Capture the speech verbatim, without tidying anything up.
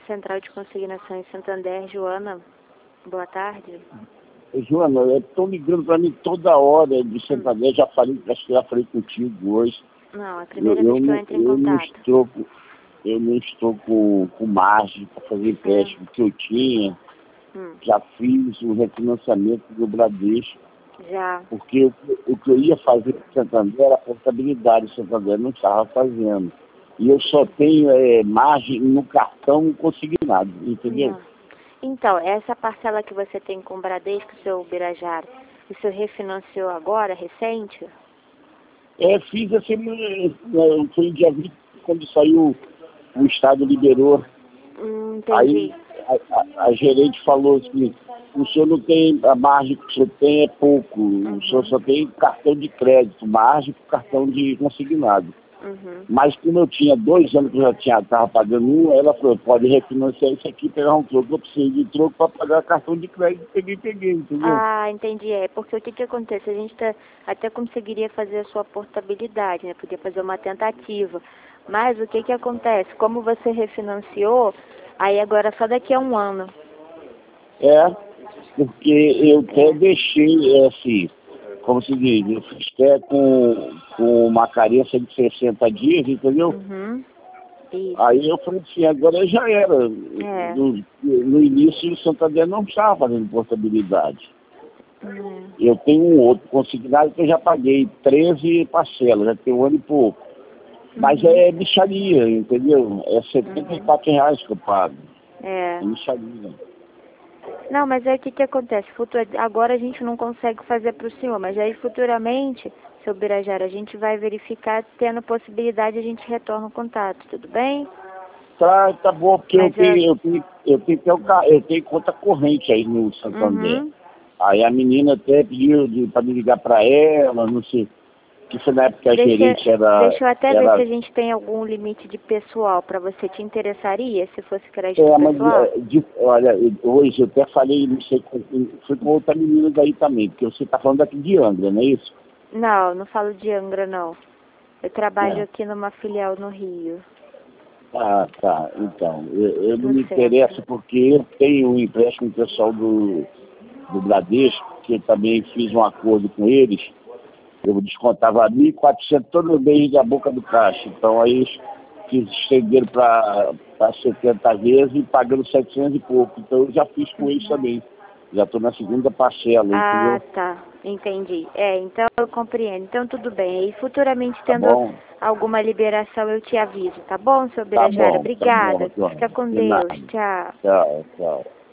Central de Consignação em Santander, Joana. Boa tarde. Joana, estão ligando para mim toda hora de Santander, hum. já falei, acho que já falei contigo hoje. Não, é a primeira eu, vez que eu entro em eu contato. Não estou, eu não estou com, com margem para fazer empréstimo que eu tinha. Hum. Já fiz o refinanciamento do Bradesco. Já. Porque o, o que eu ia fazer em Santander era a portabilidade. Santander não estava fazendo. E eu só tenho é, margem no cartão consignado, entendeu? Não. Então, essa parcela que você tem com o Bradesco, seu Birajara, o senhor refinanciou agora, recente? É, fiz assim, foi em dia vinte, quando saiu, o Estado liberou. Hum, entendi. Aí a, a, a gerente falou assim, o senhor não tem, a margem que o senhor tem é pouco, uhum. o senhor só tem cartão de crédito, margem para cartão de consignado. Uhum. Mas como eu tinha dois anos que eu já tinha, estava pagando um, ela falou, pode refinanciar isso aqui, pegar um troco, eu preciso de troco para pagar cartão de crédito, peguei, peguei, entendeu? Ah, entendi, é, porque o que que acontece, a gente tá, até conseguiria fazer a sua portabilidade, né, podia fazer uma tentativa, mas o que que acontece, como você refinanciou, aí agora só daqui a um ano. É, porque eu até é. deixei, assim, como se diz, eu fiz até com, com uma carência de sessenta dias, entendeu? Uhum. Isso. Aí eu falei assim, agora já era. É. No, no início o Santander não estava fazendo portabilidade. Uhum. Eu tenho um outro consignado que eu já paguei treze parcelas, já tem um ano e pouco. Mas Uhum. é mixaria, entendeu? É setenta e quatro Uhum. reais que eu pago. É. É mixaria. Não, mas aí o que que acontece? Futura, agora a gente não consegue fazer para o senhor, mas aí futuramente, seu Birajara, a gente vai verificar, tendo possibilidade, a gente retorna o contato, tudo bem? Tá, tá bom, porque eu Mas tenho, eu... eu tenho, eu tenho, eu tenho, eu tenho conta corrente aí no Santander. Uhum. Aí a menina até pediu para me ligar para ela, não sei, que foi na época que a Deixa, gerente era... deixa eu até ver se era a gente tem algum limite de pessoal para você. Te interessaria se fosse crédito é, mas, pessoal? é, de, olha, hoje eu até falei, não sei, com, fui com outra menina daí também, porque você tá falando daqui de Angra, não é isso? Não, não falo de Angra, não. Eu trabalho É. aqui numa filial no Rio. Ah, tá. Então, eu, eu não No me centro. interesso porque eu tenho um empréstimo pessoal do, do Bradesco, que eu também fiz um acordo com eles. Eu descontava mil e quatrocentos todo mês da boca do caixa. Então, aí eles estenderam para setenta vezes e pagando setecentos e pouco. Então, eu já fiz com eles também. Já estou na segunda parcela, Ah, entendeu? tá. Entendi. É, então eu compreendo. Então tudo bem. E futuramente, Tá tendo bom? alguma liberação, eu te aviso, tá bom, seu Tá Birajara? bom, tá bom, Obrigada. Antônio. Fica com De Deus. nada. Tchau. Tchau, tchau.